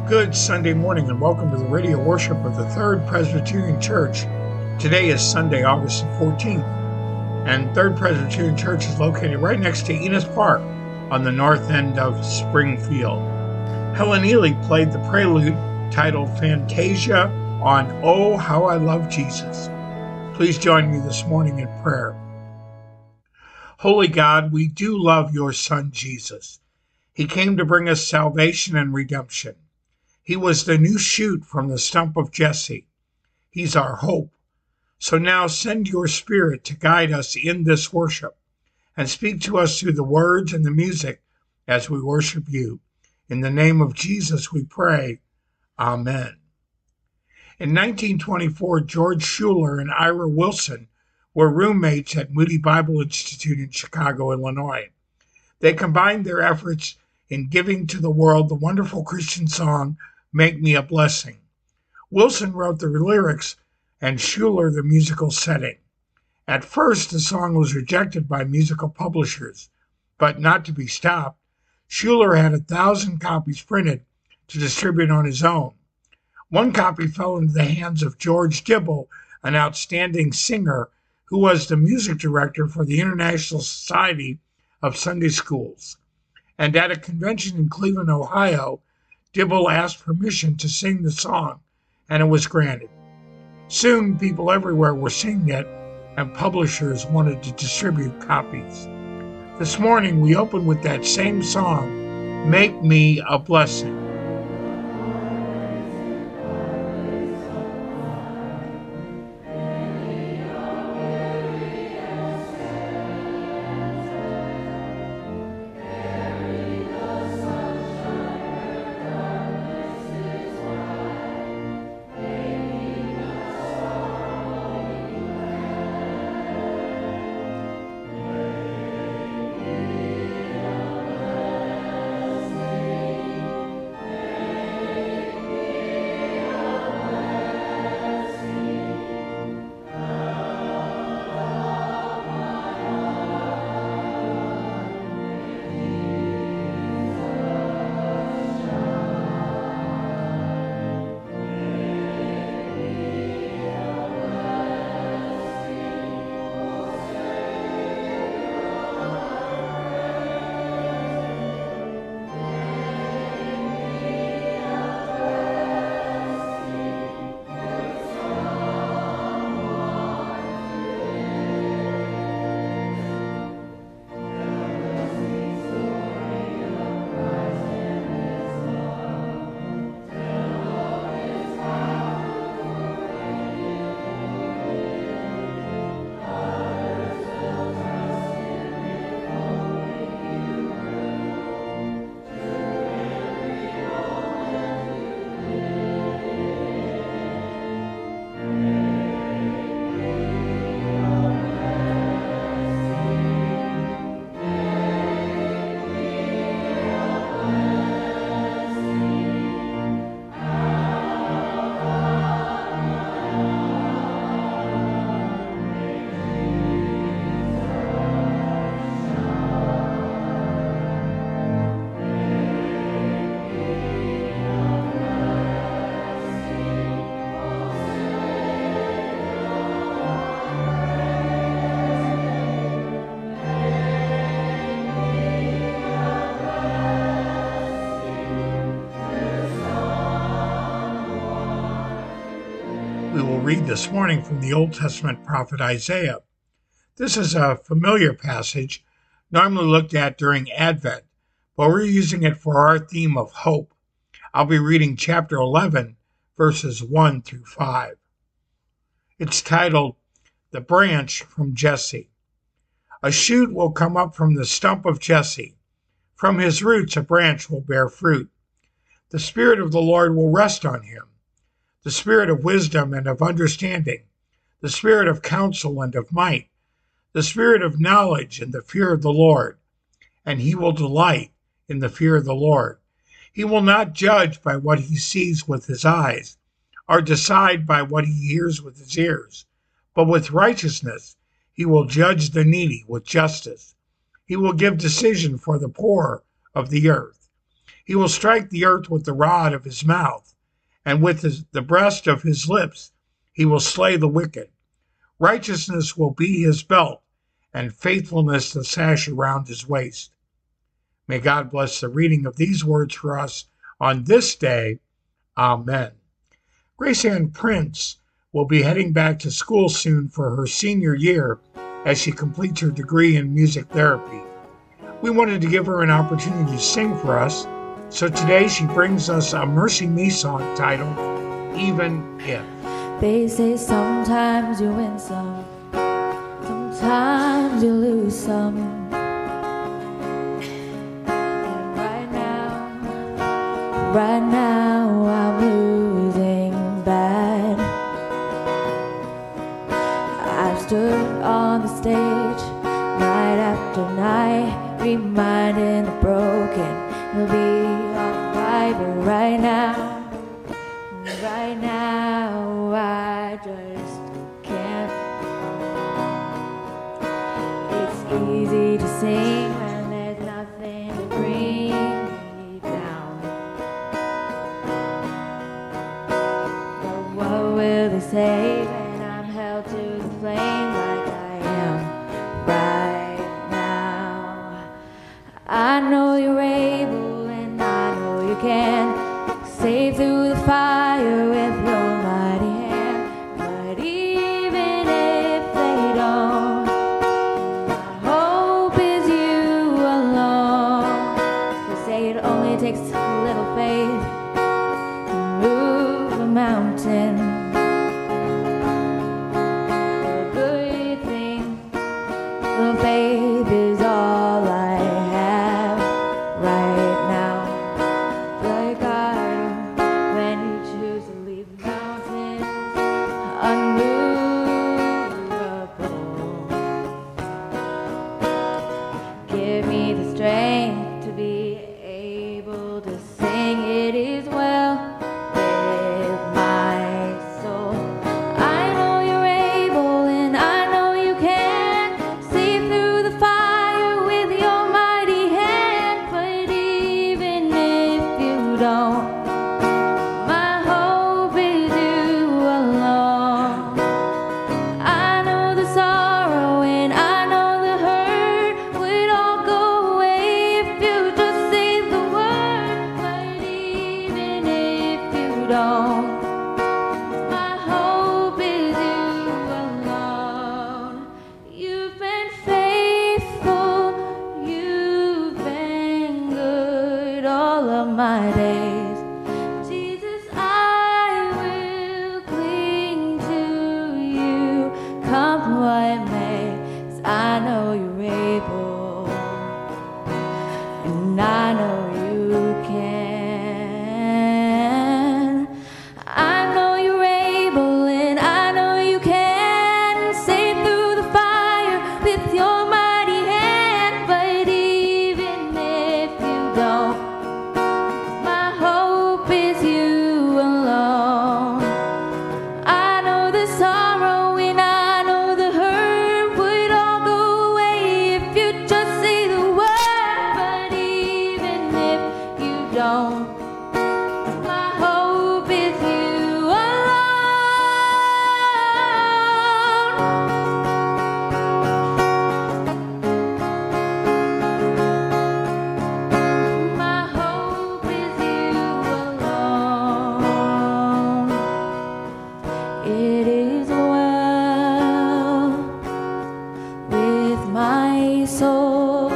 Good Sunday morning and welcome to the radio worship of the Third Presbyterian Church. Today is Sunday, August the 14th, and Third Presbyterian Church is located right next to Enos Park on the north end of Springfield. Helen Ely played the prelude titled Fantasia on Oh, How I Love Jesus. Please join me this morning in prayer. Holy God, we do love your Son Jesus. He came to bring us salvation and redemption. He was the new shoot from the stump of Jesse. He's our hope. So now send your Spirit to guide us in this worship and speak to us through the words and the music as we worship you. In the name of Jesus we pray. Amen. In 1924, George Schuler and Ira Wilson were roommates at Moody Bible Institute in Chicago, Illinois. They combined their efforts in giving to the world the wonderful Christian song, Make Me a Blessing. Wilson wrote the lyrics and Schuler the musical setting. At first, the song was rejected by musical publishers, but not to be stopped. Schuler had 1,000 copies printed to distribute on his own. One copy fell into the hands of George Dibble, an outstanding singer who was the music director for the International Society of Sunday Schools. And at a convention in Cleveland, Ohio, Dibble asked permission to sing the song, and it was granted. Soon, people everywhere were singing it, and publishers wanted to distribute copies. This morning, we open with that same song, Make Me a Blessing. We will read this morning from the Old Testament prophet Isaiah. This is a familiar passage, normally looked at during Advent, but we're using it for our theme of hope. I'll be reading chapter 11, verses 1 through 5. It's titled, The Branch from Jesse. A shoot will come up from the stump of Jesse. From his roots a branch will bear fruit. The Spirit of the Lord will rest on him, the Spirit of wisdom and of understanding, the Spirit of counsel and of might, the Spirit of knowledge and the fear of the Lord. And he will delight in the fear of the Lord. He will not judge by what he sees with his eyes, or decide by what he hears with his ears, but with righteousness he will judge the needy with justice. He will give decision for the poor of the earth. He will strike the earth with the rod of his mouth, and with the breast of his lips he will slay the wicked. Righteousness will be his belt, and faithfulness the sash around his waist. May God bless the reading of these words for us on this day. Amen. Grace Ann Prince will be heading back to school soon for her senior year as she completes her degree in music therapy. We wanted to give her an opportunity to sing for us, so today she brings us a Mercy Me song titled, Even If. They say sometimes you win some, sometimes you lose some. And right now I'm losing bad. I've stood on the stage night after night, reminding the broken it'll be alright. But right now I just can't. It's easy to sing when there's nothing to bring me down. But what will they say when I'm held to the flame like I am right now? I know you're able and I know you can save through the fire with your mighty hand. But even if they don't, my hope is you alone. They say it only takes a little faith to move a mountain. A good thing, the faith is all I have right now. Like I, when you choose to leave the mountains unmovable, give me the strength to be able to sing. It is well with my soul. I know you're able and I know you can see through the fire with your mighty hand. But even if you don't, my hope is you alone. I know the sorrow and I know the hurt would all go away if you just say the word. But even if you don't, my hope is you alone. You've been faithful, you've been good all of my days. Jesus, I will cling to you, come what may, 'cause I know you're able, and I know you can. I know you're able and I know you can save through the fire with your mighty hand. But even if you don't, my hope is you alone. I know the sorrow and I know the hurt would all go away if you just say the word. But even if you don't, my hope is you alone. My hope is you alone. It is well with my soul.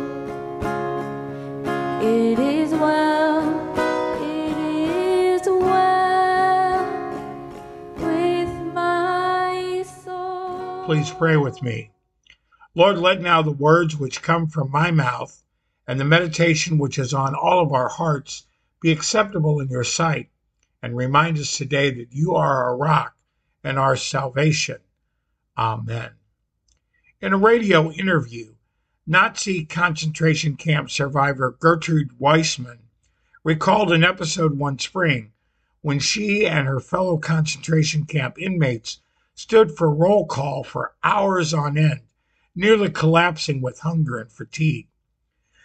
It is well with my soul. Please pray with me. Lord, let now the words which come from my mouth and the meditation which is on all of our hearts be acceptable in your sight, and remind us today that you are our rock and our salvation. Amen. In a radio interview, Nazi concentration camp survivor Gertrude Weissman recalled an episode one spring when she and her fellow concentration camp inmates stood for roll call for hours on end, nearly collapsing with hunger and fatigue.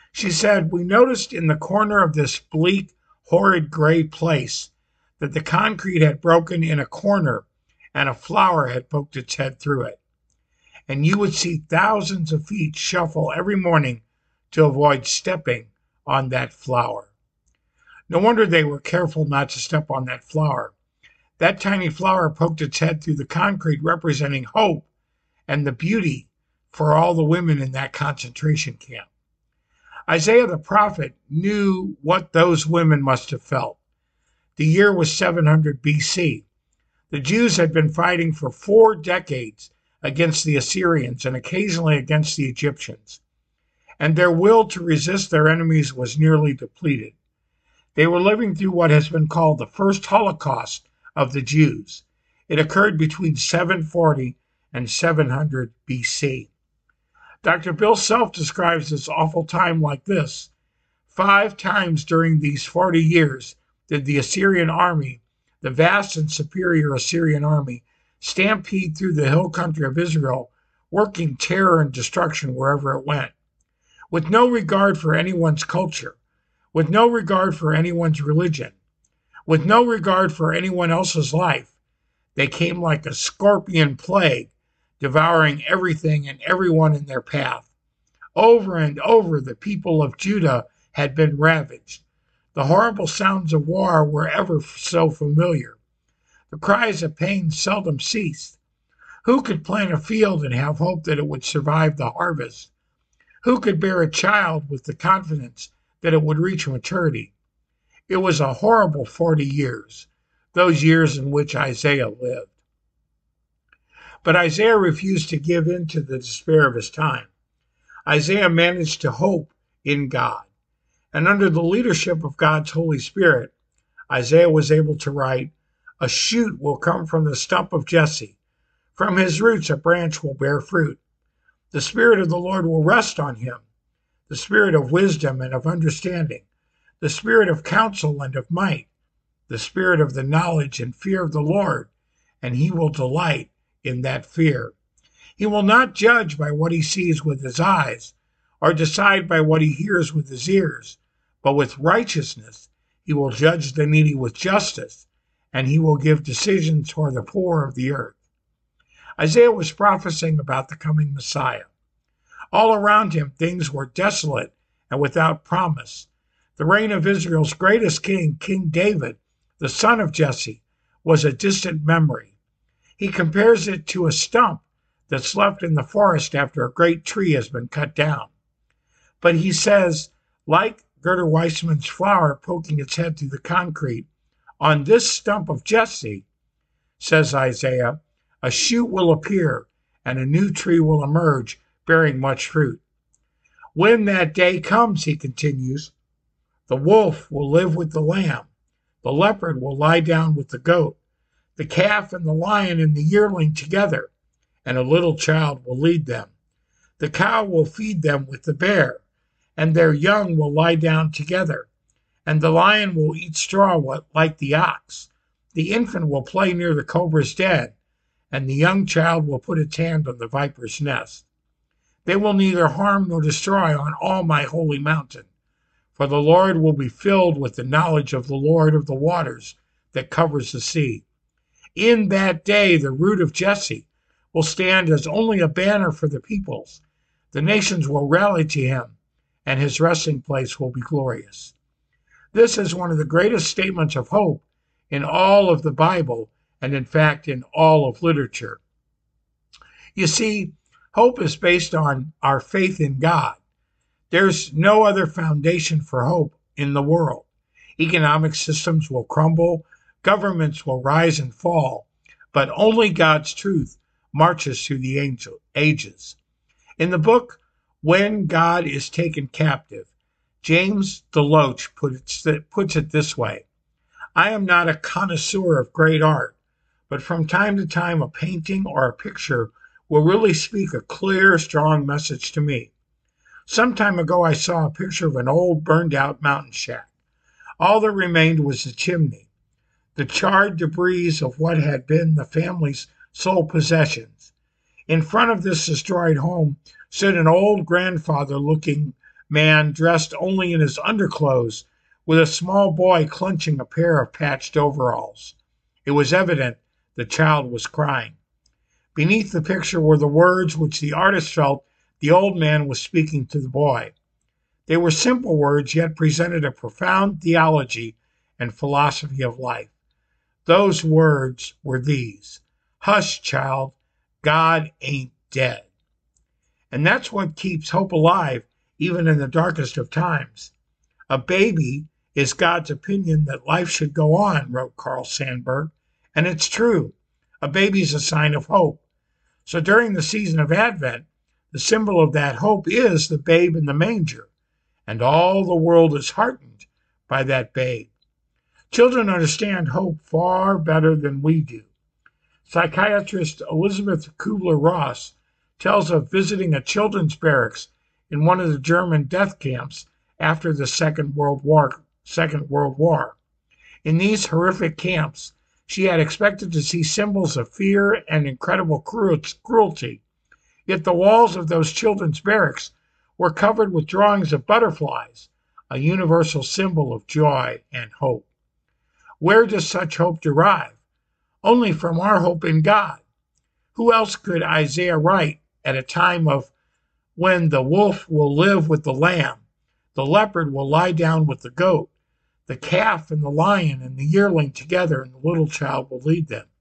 She said, "We noticed in the corner of this bleak, horrid gray place that the concrete had broken in a corner and a flower had poked its head through it. And you would see thousands of feet shuffle every morning to avoid stepping on that flower." No wonder they were careful not to step on that flower. That tiny flower poked its head through the concrete, representing hope and the beauty for all the women in that concentration camp. Isaiah the prophet knew what those women must have felt. The year was 700 BC. The Jews had been fighting for 4 decades against the Assyrians and occasionally against the Egyptians, and their will to resist their enemies was nearly depleted. They were living through what has been called the first Holocaust of the Jews. It occurred between 740 and 700 BC. Dr. Bill Self describes this awful time like this: 5 times during these 40 years did the Assyrian army, the vast and superior Assyrian army, stampede through the hill country of Israel, working terror and destruction wherever it went. With no regard for anyone's culture, with no regard for anyone's religion, with no regard for anyone else's life, they came like a scorpion plague, devouring everything and everyone in their path. Over and over, the people of Judah had been ravaged. The horrible sounds of war were ever so familiar. The cries of pain seldom ceased. Who could plant a field and have hope that it would survive the harvest? Who could bear a child with the confidence that it would reach maturity? It was a horrible 40 years, those years in which Isaiah lived. But Isaiah refused to give in to the despair of his time. Isaiah managed to hope in God. And under the leadership of God's Holy Spirit, Isaiah was able to write, "A shoot will come from the stump of Jesse. From his roots a branch will bear fruit. The Spirit of the Lord will rest on him, the Spirit of wisdom and of understanding, the Spirit of counsel and of might, the Spirit of the knowledge and fear of the Lord, and he will delight in that fear. He will not judge by what he sees with his eyes, or decide by what he hears with his ears, but with righteousness he will judge the needy with justice, and he will give decisions for the poor of the earth." Isaiah was prophesying about the coming Messiah. All around him, things were desolate and without promise. The reign of Israel's greatest king, King David, the son of Jesse, was a distant memory. He compares it to a stump that's left in the forest after a great tree has been cut down. But he says, like Gerda Weissman's flower poking its head through the concrete, on this stump of Jesse, says Isaiah, a shoot will appear and a new tree will emerge, bearing much fruit. When that day comes, he continues, the wolf will live with the lamb, the leopard will lie down with the goat, the calf and the lion and the yearling together, and a little child will lead them. The cow will feed them with the bear, and their young will lie down together, and the lion will eat straw like the ox. The infant will play near the cobra's den, and the young child will put its hand on the viper's nest. They will neither harm nor destroy on all my holy mountain, for the Lord will be filled with the knowledge of the Lord of the waters that covers the sea. In that day the root of Jesse will stand as only a banner for the peoples. The nations will rally to him, and his resting place will be glorious. This is one of the greatest statements of hope in all of the Bible, and in fact in all of literature. You see, hope is based on our faith in God. There's no other foundation for hope in the world. Economic systems will crumble, governments will rise and fall, but only God's truth marches through the ages. In the book, When God is Taken Captive, James DeLoach puts it this way: I am not a connoisseur of great art, but from time to time a painting or a picture will really speak a clear, strong message to me. Some time ago I saw a picture of an old burned-out mountain shack. All that remained was the chimney, the charred debris of what had been the family's sole possessions. In front of this destroyed home stood an old grandfather looking man dressed only in his underclothes, with a small boy clenching a pair of patched overalls. It was evident the child was crying. Beneath the picture were the words which the artist felt the old man was speaking to the boy. They were simple words, yet presented a profound theology and philosophy of life. Those words were these: "Hush, child, God ain't dead." And that's what keeps hope alive, even in the darkest of times. A baby is God's opinion that life should go on, wrote Carl Sandburg. And it's true. A baby is a sign of hope. So during the season of Advent, the symbol of that hope is the babe in the manger. And all the world is heartened by that babe. Children understand hope far better than we do. Psychiatrist Elizabeth Kubler-Ross tells of visiting a children's barracks in one of the German death camps after the Second World War. In these horrific camps, she had expected to see symbols of fear and incredible cruelty. Yet the walls of those children's barracks were covered with drawings of butterflies, a universal symbol of joy and hope. Where does such hope derive? Only from our hope in God. Who else could Isaiah write at a time of when the wolf will live with the lamb, the leopard will lie down with the goat, the calf and the lion and the yearling together, and the little child will lead them?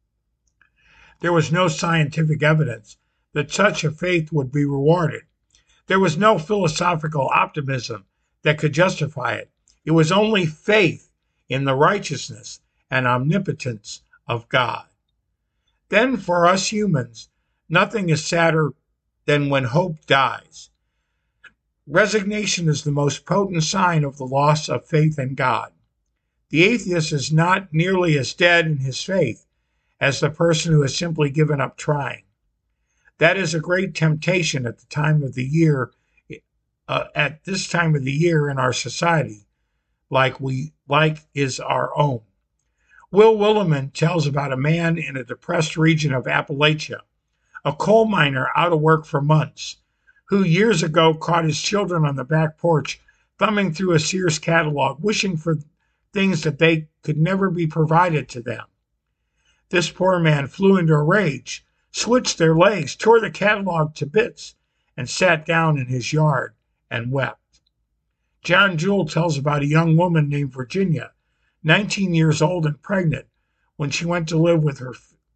There was no scientific evidence that such a faith would be rewarded. There was no philosophical optimism that could justify it. It was only faith in the righteousness and omnipotence of God. Then for us humans, nothing is sadder than when hope dies. Resignation is the most potent sign of the loss of faith in God. The atheist is not nearly as dead in his faith as the person who has simply given up trying. That is a great temptation at the time of the year, at this time of the year in our society, like is our own. Will Willimon tells about a man in a depressed region of Appalachia, a coal miner out of work for months, who years ago caught his children on the back porch thumbing through a Sears catalog, wishing for things that they could never be provided to them. This poor man flew into a rage, switched their legs, tore the catalog to bits, and sat down in his yard and wept. John Jewell tells about a young woman named Virginia, 19 years old and pregnant, when she went to live with her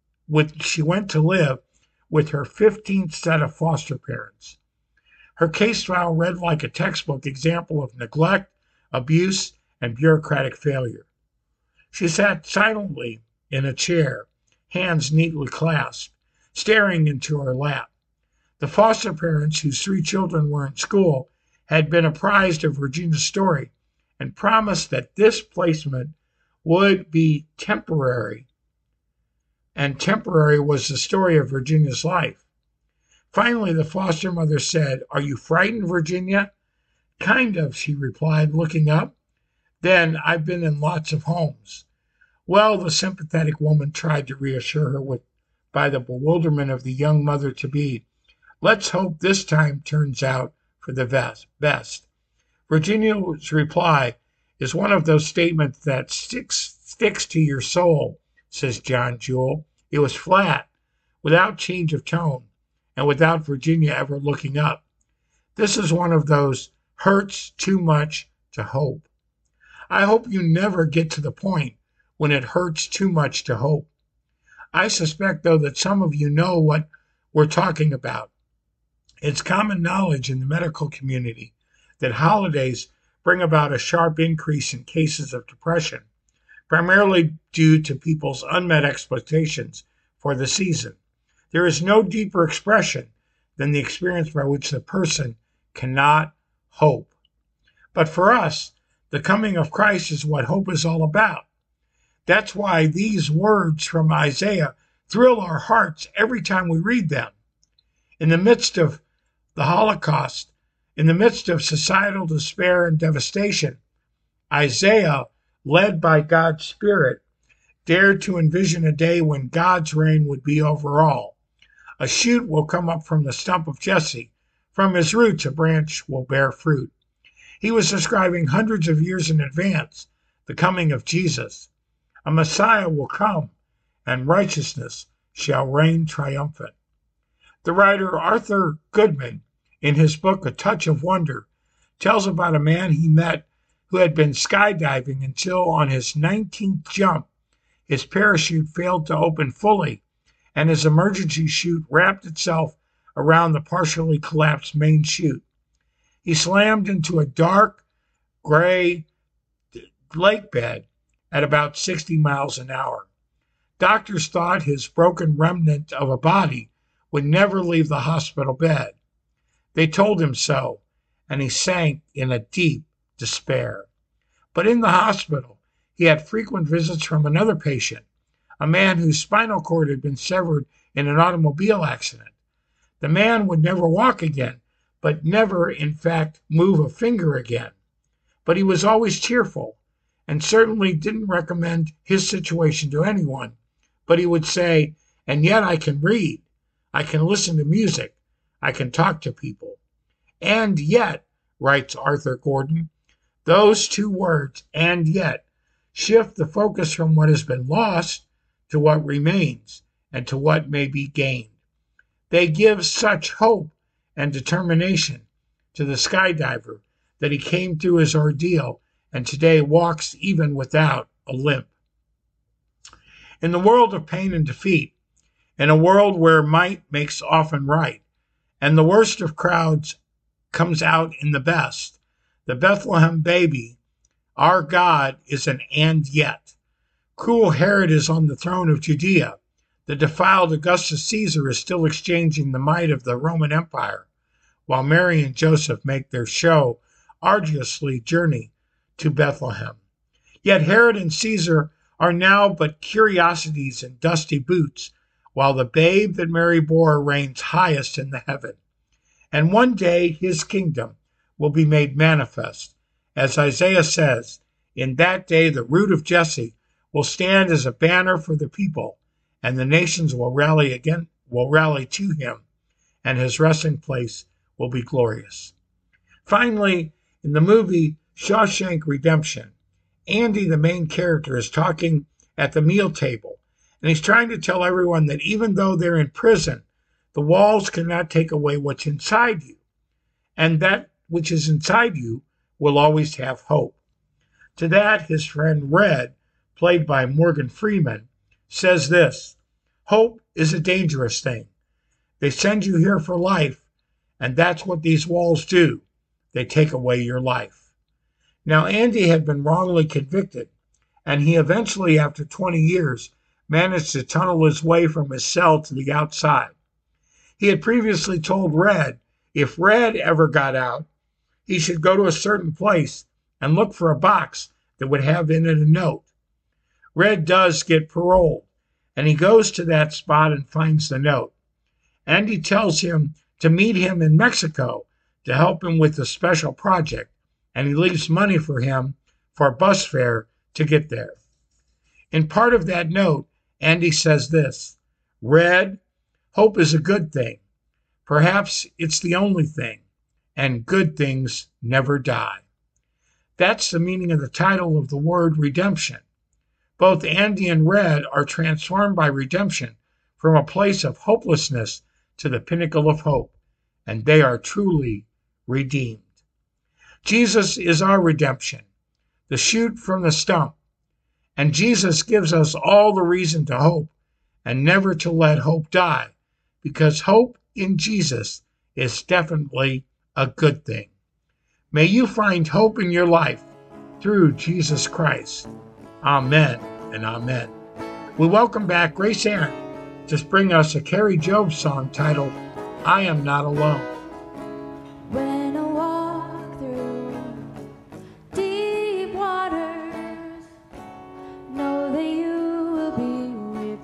15th set of foster parents. Her case file read like a textbook example of neglect, abuse, and bureaucratic failure. She sat silently in a chair, hands neatly clasped, staring into her lap. The foster parents, whose 3 children were in school, had been apprised of Virginia's story and promised that this placement would be temporary. And temporary was the story of Virginia's life. Finally, the foster mother said, "Are you frightened, Virginia?" "Kind of," she replied, looking up. "Then I've been in lots of homes." Well, the sympathetic woman tried to reassure her by the bewilderment of the young mother-to-be. "Let's hope this time turns out for the best." Virginia's reply is one of those statements that sticks to your soul, says John Jewell. It was flat, without change of tone, and without Virginia ever looking up. This is one of those hurts too much to hope. I hope you never get to the point when it hurts too much to hope. I suspect, though, that some of you know what we're talking about. It's common knowledge in the medical community that holidays bring about a sharp increase in cases of depression, primarily due to people's unmet expectations for the season. There is no deeper expression than the experience by which the person cannot hope. But for us, the coming of Christ is what hope is all about. That's why these words from Isaiah thrill our hearts every time we read them. In the midst of the Holocaust, in the midst of societal despair and devastation, Isaiah, led by God's Spirit, dared to envision a day when God's reign would be over all. A shoot will come up from the stump of Jesse, From his roots, a branch will bear fruit. He was describing hundreds of years in advance the coming of Jesus. A Messiah will come, and righteousness shall reign triumphant. The writer Arthur Goodman, in his book A Touch of Wonder, tells about a man he met who had been skydiving until on his 19th jump, his parachute failed to open fully, and his emergency chute wrapped itself around the partially collapsed main chute. He slammed into a dark, gray lake bed at about 60 miles an hour. Doctors thought his broken remnant of a body would never leave the hospital bed. They told him so, and he sank in a deep despair. But in the hospital, he had frequent visits from another patient, a man whose spinal cord had been severed in an automobile accident. The man would never walk again, but never, in fact, move a finger again. But he was always cheerful, and certainly didn't recommend his situation to anyone. But he would say, "And yet I can read, I can listen to music, I can talk to people." And yet, writes Arthur Gordon, those two words, "and yet," shift the focus from what has been lost to what remains and to what may be gained. They give such hope and determination to the skydiver that he came through his ordeal and today walks even without a limp. In the world of pain and defeat, in a world where might makes often right, and the worst of crowds comes out in the best, the Bethlehem baby, our God, is an and yet. Cruel Herod is on the throne of Judea. The defiled Augustus Caesar is still exchanging the might of the Roman Empire, while Mary and Joseph make their arduously journey to Bethlehem. Yet Herod and Caesar are now but curiosities in dusty boots, while the babe that Mary bore reigns highest in the heaven. And one day his kingdom will be made manifest. As Isaiah says, in that day the root of Jesse will stand as a banner for the people, and the nations will rally to him, and his resting place will be glorious. Finally, in the movie Shawshank Redemption, Andy, the main character, is talking at the meal table, and he's trying to tell everyone that even though they're in prison, the walls cannot take away what's inside you, and that which is inside you will always have hope. To that, his friend Red, played by Morgan Freeman, says this: "Hope is a dangerous thing. They send you here for life, and that's what these walls do. They take away your life." Now, Andy had been wrongly convicted, and he eventually, after 20 years, managed to tunnel his way from his cell to the outside. He had previously told Red if Red ever got out, he should go to a certain place and look for a box that would have in it a note. Red does get paroled, and he goes to that spot and finds the note. Andy tells him to meet him in Mexico to help him with a special project, and he leaves money for him for bus fare to get there. In part of that note, Andy says this: "Red, hope is a good thing. Perhaps it's the only thing, and good things never die." That's the meaning of the title of the word redemption. Both Andy and Red are transformed by redemption from a place of hopelessness to the pinnacle of hope, and they are truly redeemed. Jesus is our redemption, the shoot from the stump, and Jesus gives us all the reason to hope and never to let hope die, because hope in Jesus is definitely a good thing. May you find hope in your life through Jesus Christ. Amen and amen. We welcome back Grace Aaron to bring us a Carrie Job song titled, "I Am Not Alone." When I walk through deep waters, know that you will be with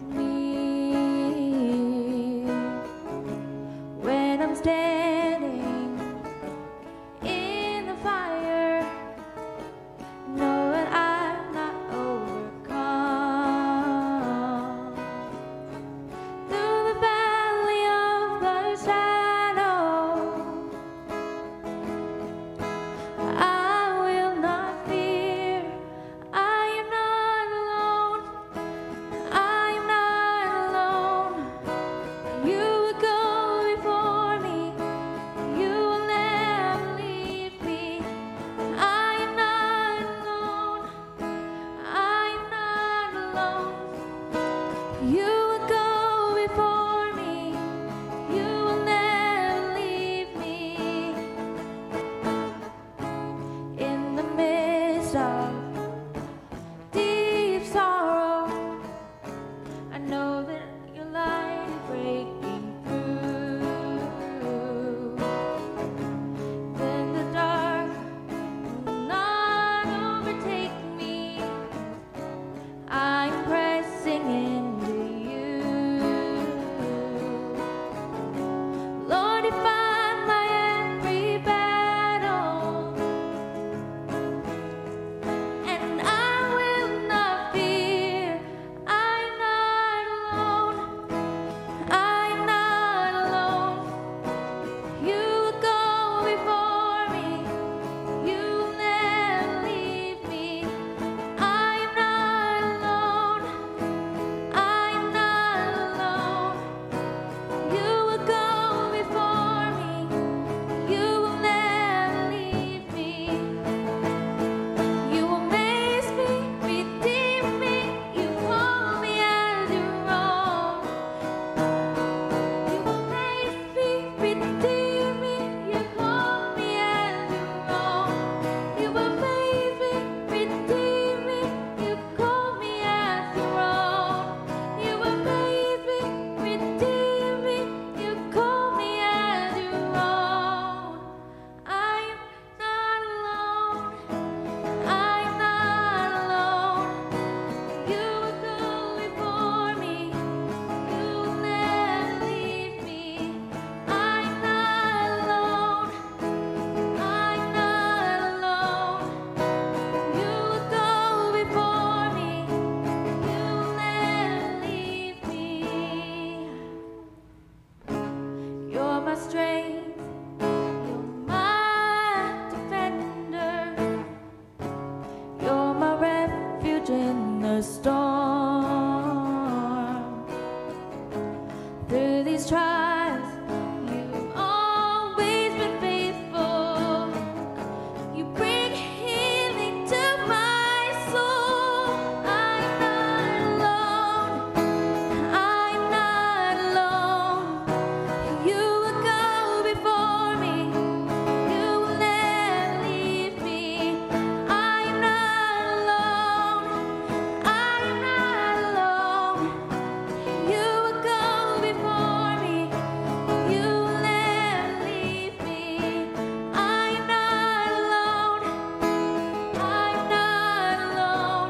me. When I'm standing in the fire, know that I'm not overcome. Through the valley of the shadow, of deep sorrow, I know that your light is breaking through. Then the dark will not overtake me. I'm pressing into you. Lord, you fight my every battle, and I will not fear. I'm not alone. I'm not alone. You go before me. You never leave me. I'm not alone. I'm not alone. You will go before me. You will never leave me. You amaze me, redeem me. You call me as your own. You amaze me, redeem me. You call me as your own. You amaze me, redeem me. You call me as your own. You amaze me, redeem me. You call me as your own. I'm not alone. I'm not alone. You will go before me. You will never leave me. I'm not alone. I'm not alone. You will go before me. You will never leave me. You're my strength. You're my defender. You're my refuge in the storm. Through these trials, you've always been faithful. You bring healing to my soul. I'm not alone. I'm not alone. You will go before me. You will never leave me. I'm not alone. I'm not alone. You will go before me. You will never leave me. I'm not alone. I'm not alone.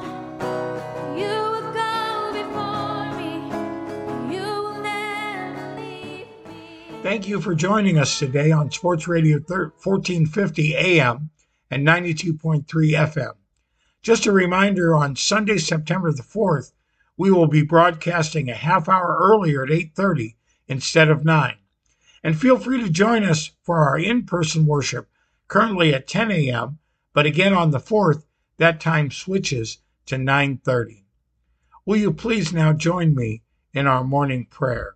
You will go before me. You will never leave me. Thank you for joining us today on Sports Radio 1450 AM and 92.3 FM. Just a reminder, on Sunday, September the 4th, we will be broadcasting a half hour earlier at 8:30 instead of 9. And feel free to join us for our in-person worship, currently at 10 a.m., but again on the 4th, that time switches to 9:30. Will you please now join me in our morning prayer?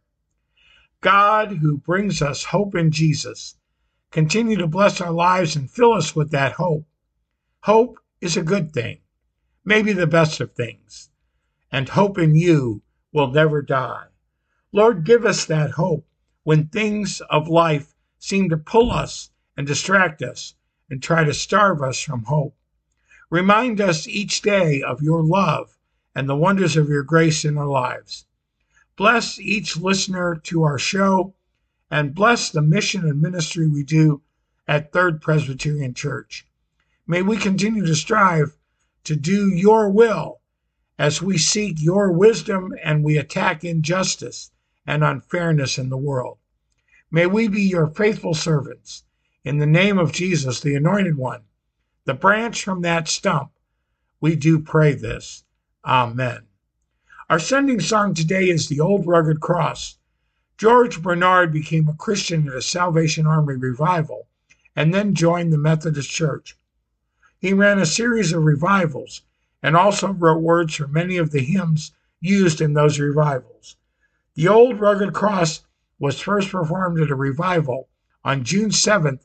God, who brings us hope in Jesus, continue to bless our lives and fill us with that hope. Hope is a good thing, maybe the best of things, and hope in you will never die. Lord, give us that hope when things of life seem to pull us and distract us and try to starve us from hope. Remind us each day of your love and the wonders of your grace in our lives. Bless each listener to our show, and bless the mission and ministry we do at Third Presbyterian Church. May we continue to strive to do your will as we seek your wisdom and we attack injustice and unfairness in the world. May we be your faithful servants. In the name of Jesus, the Anointed One, the branch from that stump, we do pray this. Amen. Our sending song today is The Old Rugged Cross. George Bernard became a Christian at a Salvation Army revival and then joined the Methodist Church. He ran a series of revivals and also wrote words for many of the hymns used in those revivals. The Old Rugged Cross was first performed at a revival on June 7th,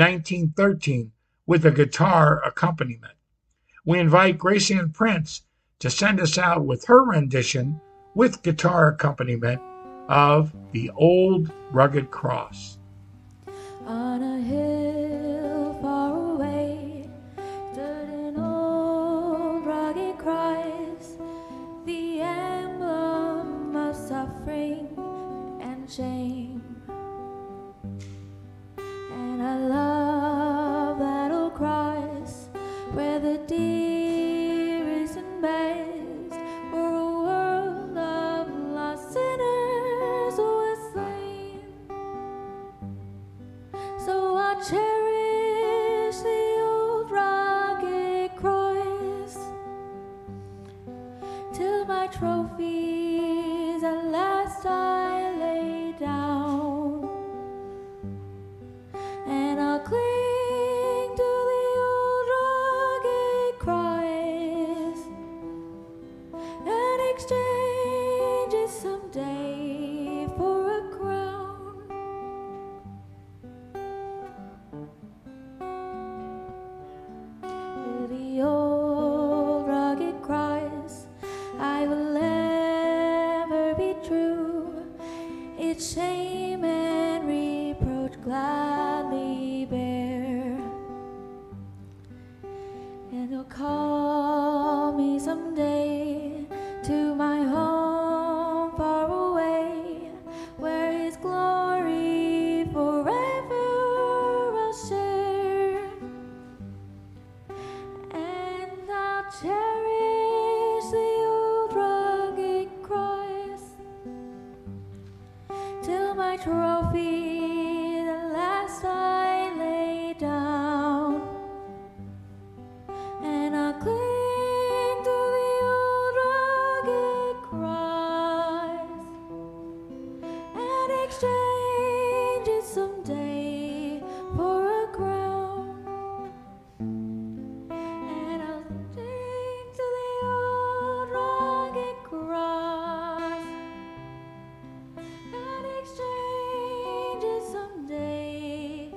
1913, with a guitar accompaniment. We invite Grace Ann Prince to send us out with her rendition with guitar accompaniment of The Old Rugged Cross. On a hill far away stood an old dearest and best, for a world of lost sinners was slain. So I cherish the old rugged cross till my trophies at last I lay down, and I'll cling to the old rugged cross and exchange it someday for a crown. To the old rugged cross I will ever be true, its shame and reproach gladly bear, and he'll call me someday to my home far away, where his glory forever I'll share, and I'll cherish the old rugged cross till my trophy at last I lay down, and I'll cling to the old rugged cross and exchange it someday for a crown, and I'll cling to the old rugged cross and exchange it someday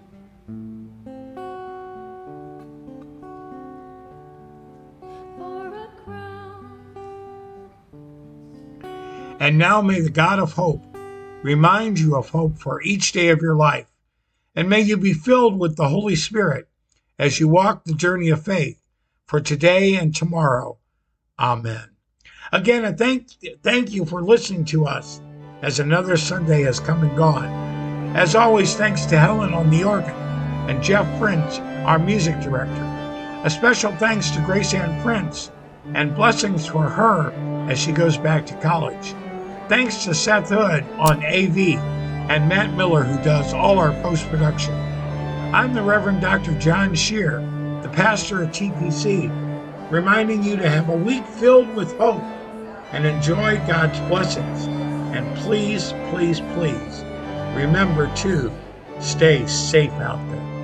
for a crown. And now may the God of hope remind you of hope for each day of your life, and may you be filled with the Holy Spirit as you walk the journey of faith for today and tomorrow. Amen. Again, I thank you for listening to us as another Sunday has come and gone. As always, thanks to Helen on the organ and Jeff Prince, our music director. A special thanks to Grace Ann Prince, and blessings for her as she goes back to college. Thanks to Seth Hood on AV and Matt Miller, who does all our post-production. I'm the Reverend Dr. John Shear, the pastor at TPC, reminding you to have a week filled with hope and enjoy God's blessings. And please, please, please remember to stay safe out there.